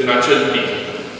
în acel timp.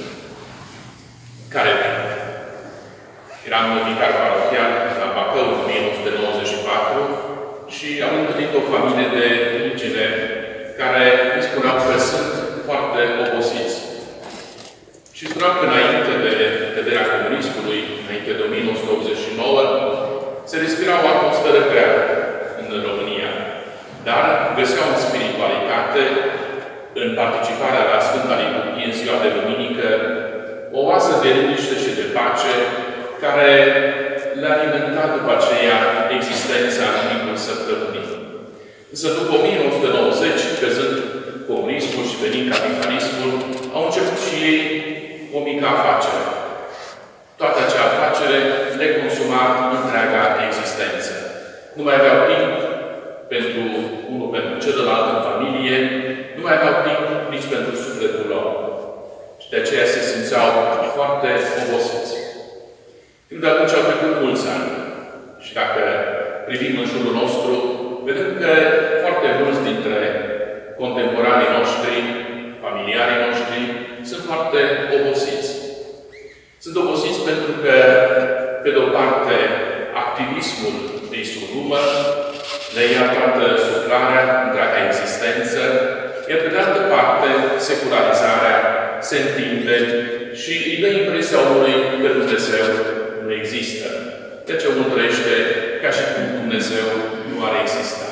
Care timp? Eram vicar parohial la Bacău în 1994 și am întâlnit o familie de ingineri care îmi spuneau că sunt foarte obosiți. Și spuneau că înainte de căderea comunismului, înainte de 1989, se respira o atmosferă grea în România, dar găseau în spiritualitate, în participarea la Sfânta Liturghie în ziua de duminică, o oază de liniște și de pace care le-a alimentat după aceea existența în timpul săptămânii. Însă după 1990, căzând comunismul și venind capitalismul, au început și ei o mică afacere. Toată acea afacere le consuma întreaga existență. Nu mai aveau timp pentru unul pentru celălalt în familie, nu mai aveau timp nici pentru sufletul lor. Și de aceea se simțeau foarte obosiți. Când de atunci au trecut mulți ani și dacă privim în jurul nostru, vedem că foarte mulți dintre contemporanii noștri, familiarii noștri, sunt foarte obosiți. Sunt obosiți pentru că, pe de-o parte, activismul îi surumă, le ia toată suflarea, întreaga existență, iar pe de altă parte, secularizarea se întinde și îi dă impresia omului că Dumnezeu nu există. Deci omul trăiește ca și cum Dumnezeu nu ar exista.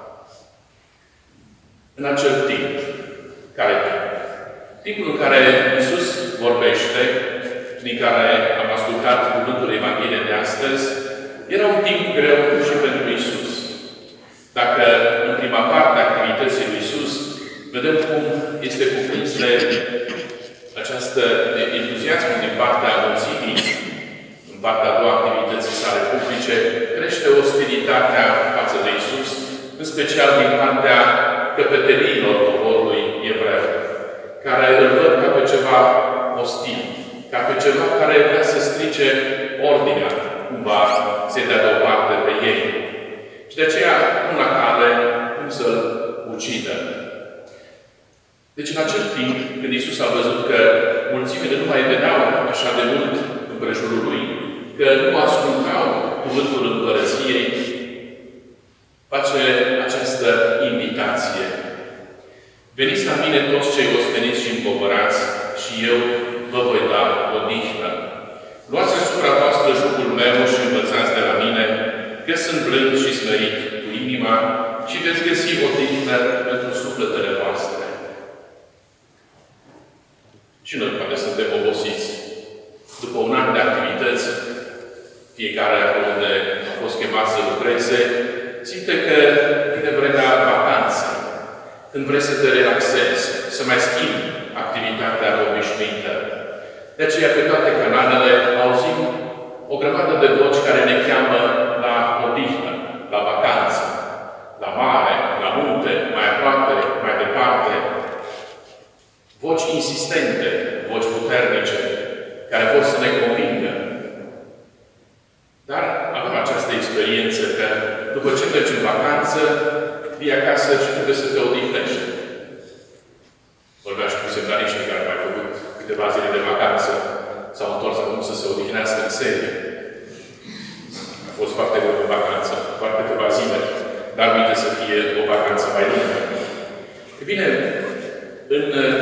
În acel timp, care timp? Timpul în care Iisus vorbește, din care am ascultat cuvântul Evangheliei de astăzi, era un timp greu și pentru Iisus. Dacă în prima parte a activității lui Iisus vedem cum este cuprins de această entuziasm din partea mulțimii, în partea a doua activității sale publice, crește ostilitatea față de Iisus, în special din partea căpeteniilor poporului evreu, care îl văd ca pe ceva ostil, ca pe ceva care vrea să strice ordinea, cumva se dea deoparte pe ei. Și de aceea, nu la cale, cum să-l ucidă. Deci, în acel timp, când Iisus a văzut că mulțimile nu mai veneau așa de mult împrejurul lui, că nu ascultau cuvântul Împărăției, face această invitație. Veniți la mine toți cei osteniți și împovărați și eu vă voi da odihnă. Luați asupra voastră jugul meu și învățați de la mine, că sunt blând și smerit cu inima și veți găsi odihnă pentru sufletele voastre. Și noi poate suntem obosiți. După un an de activități, fiecare acolo unde a fost chemat să lucreze, simte că vine vremea vacanței, când vrei să te relaxezi, să mai schimbi activitatea obișnuită. De aceea, pe toate canalele, auzim o grămadă de voci care ne cheamă la odihnă, la vacanță, la mare, la munte, mai aproape, mai departe. Voci insistente, voci puternice, care vor să ne convingă. Dar avem această experiență că după ce pleci în vacanță, vii acasă și trebuie să te odihnești. Vorbeam și cu semnaliștii care au mai făcut câteva zile de vacanță, s-au întors acum să se odihnească în serie. A fost foarte greu în vacanță, doar câteva zile, dar minte să fie o vacanță mai lungă. E bine, în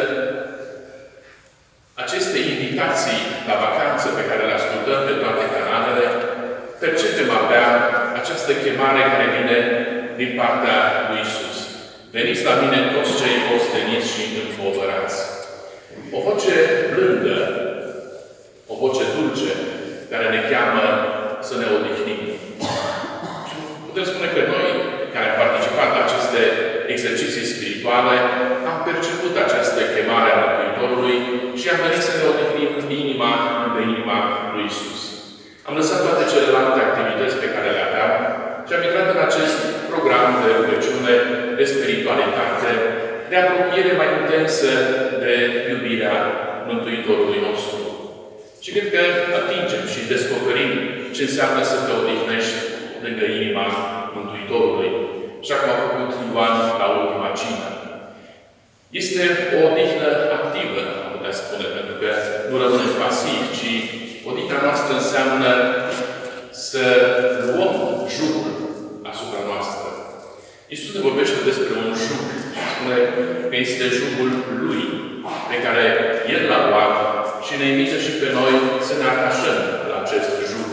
aceste invitații la vacanță pe care le ascultăm pe toate canalele, percepem abia această chemare care vine din partea lui Iisus. Veniți la mine toți cei osteniți și împovărați. O voce blândă, o voce dulce, care ne cheamă să ne odihnim. Și putem spune că noi, care am participat la aceste exerciții spirituale, am perceput această chemare a Mântuitorului și am venit să ne odihnim inima de inima lui Iisus. Am lăsat toate celelalte activități pe care le aveam și am intrat în acest program de rugăciune, de spiritualitate, de apropiere mai intensă de iubirea Mântuitorului nostru. Și cred că atingem și descoperim ce înseamnă să te odihnești lângă inima Mântuitorului, așa cum a făcut Ioan la ultima cină. Este o odihnă activă, o spune, pentru că nu rămânem pasivi, ci odihna noastră înseamnă să luăm jugul asupra noastră. Iisus ne vorbește despre un jug și spune că este jugul Lui pe care El l-a luat și ne invită și pe noi să ne atașăm la acest jug.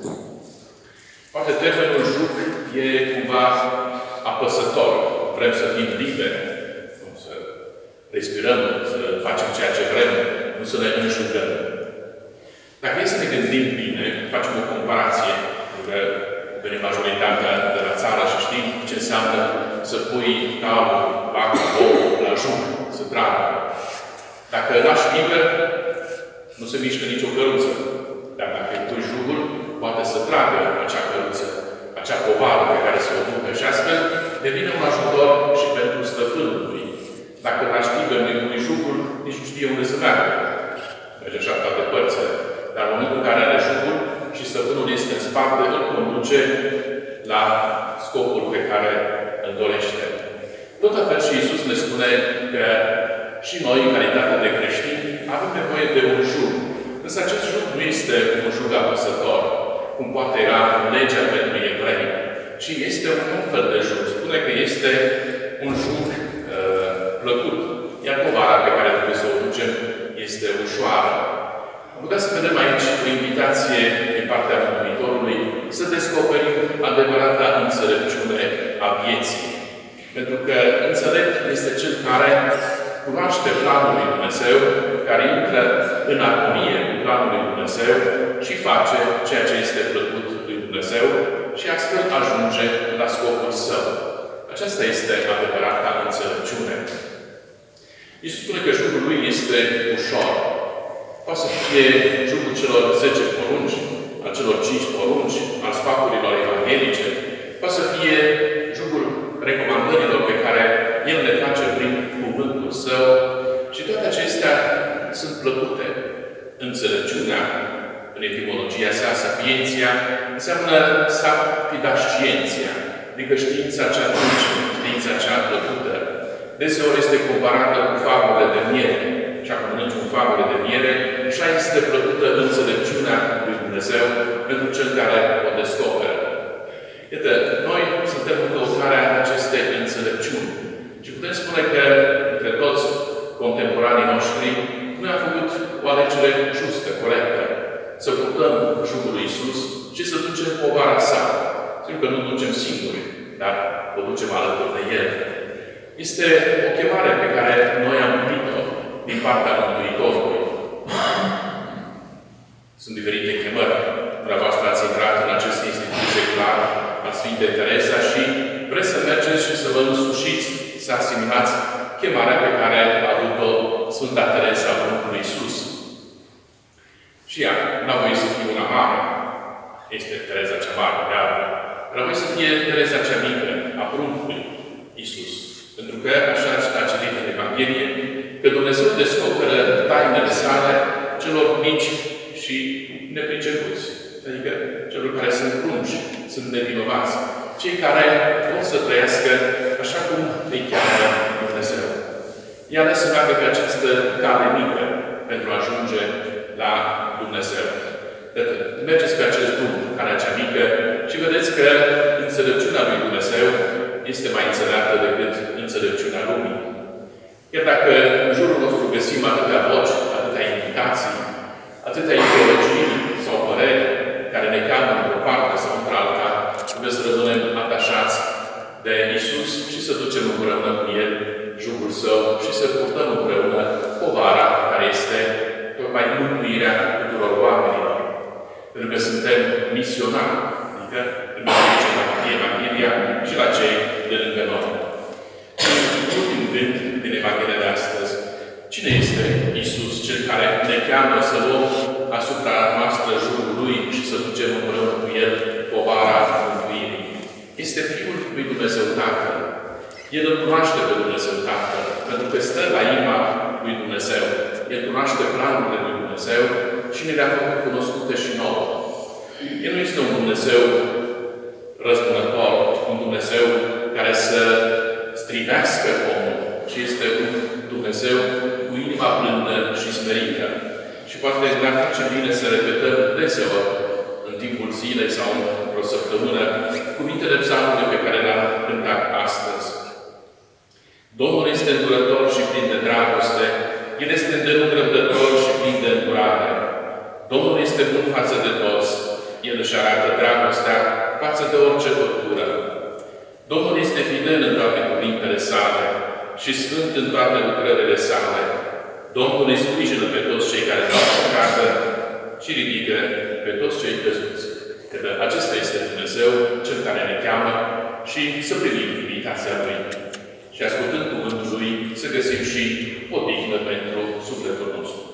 Poate termenul jug e cumva apăsător. Vrem să fim liberi, să respirăm, să facem ceea ce vrem, nu să ne înjugăm. Dacă e să ne gândim bine, facem o comparație, pentru că venim majoritatea de la țară și știm ce înseamnă să pui calul, vaca, ouă la jug, să tragă. Dacă lași liber, nu se mișcă nicio căruță. Dar dacă îi pui jugul, poate să tragă acea căruță, acea povară pe care se o ducă și astfel devine un ajutor și pentru stăpânul lui. Dacă lași liber, nu-i pui jugul, nici nu știe unde să meargă. Merge așa toate părțile. Dar în momentul în care are jugul și stăpânul este în spate, îl conduce la scopul pe care îl dorește. Tot la fel și Iisus ne spune că și noi, în calitate de creștini, avem nevoie de un jug. Însă acest jug nu este un jug apăsător, cum poate era legea pentru evrei, ci este un fel de jug. Spune că este un jug plăcut. Iar povara pe care trebuie să o ducem este ușoară. Am putea să vedem aici o invitație din partea Mântuitorului să descoperim adevărata înțelepciune a vieții. Pentru că înțelept este cel care cunoaște planul lui Dumnezeu, care intră în armonie cu planul lui Dumnezeu și face ceea ce este plăcut lui Dumnezeu și astfel ajunge la scopul său. Aceasta este adevărata înțelepciune. Iisus spune că jugul lui este ușor. Poate să fie jugul celor 10 porunci, al celor 5 porunci, al sfaturilor evanghelice. Poate să fie jugul recomandărilor pe care El le face prin cuvântul Său. Și toate acestea sunt plăcute. Înțelepciunea, în etimologia sa, sapienția, înseamnă sapidascienția, adică știința cea dulce, știința cea plăcută. Deseori este comparată cu faburile de miere. Și acum mănânci un fabule de miere, așa este plăcută înțelepciunea lui Dumnezeu pentru cel care o descoperă. Iată, noi suntem în căutarea acestei înțelepciuni. Și putem spune că, între toți contemporanii noștri, noi am făcut o alegere justă, corectă. Să purtăm jugul lui Iisus și să ducem povara sa. Sigur că nu ducem singuri, dar o ducem alături de El. Este o chemare pe care noi am primit-o din partea Mântuitorului. Sunt diferite chemări. Dumneavoastră ați intrat în acest institut secular al Sfintei Tereza și vreți să mergeți și să vă însușiți, să asimilați chemarea pe care a avut-o Sfânta Tereza a Pruncului Iisus. Și ea n-a voie să fie una mare. Este Tereza cea mare, dar a voie să fie Tereza cea mică a Pruncului Iisus. Pentru că, așa a citit în Evanghelie, că Dumnezeu descoperă tainele sale celor mici și nepricepuți. Adică celor care sunt prunci, sunt nevinovați. Cei care vor să trăiască așa cum îi cheamă Dumnezeu. Ea ne se meargă pe această cale mică pentru a ajunge la Dumnezeu. Mergeți pe acest drum, calea cea mică, și vedeți că înțelepciunea lui Dumnezeu este mai înțeleaptă decât înțelepciunea lumii. Chiar dacă în jurul nostru găsim atâtea voci, atâtea indicații, atâtea ideologii sau păreri care ne cheamă într-o parte sau într-alta, trebuie să rămânem atașați de Iisus și să ducem împreună cu El jugul Său și să purtăm împreună povara care este tocmai mântuirea tuturor oamenilor. Pentru că suntem misionari, adică trebuie să ducem Evanghelia și la cei de lângă noi. Ultim gând din Evanghelia de astăzi. Cine este Iisus, cel care ne cheamă să luăm asupra noastră jurul Lui și să ducem împreună cu El povara mântuirii? Este Fiul lui Dumnezeu Tatăl. El îl cunoaște pe Dumnezeu Tatăl, pentru că stă la inima lui Dumnezeu. El cunoaște planurile lui Dumnezeu și ne le-a făcut cunoscute și nouă. El nu este un Dumnezeu răzbunător, un Dumnezeu care să strivească omul, ci este un Dumnezeu cu inima blândă și smerită. și poate ne-ar face bine să repetăm deseori în timpul zilei sau într-o săptămână cuvintele psalmului pe care l-am cântat astăzi. Domnul este îndurător și plin de dragoste, El este îndelung răbdător și plin de îndurare. Domnul este bun față de toți, El își arată dragostea față de orice făptură. Domnul este fidel în toate cuvintele sale și sfânt în toate lucrările sale. Domnul îi sprijină pe toți cei care dau să cadă și ridică pe toți cei căzuți. Că acesta este Dumnezeu, Cel care ne cheamă și să primim invitația Lui. Și ascultând cuvântul Lui, să găsim și o dignă pentru sufletul nostru.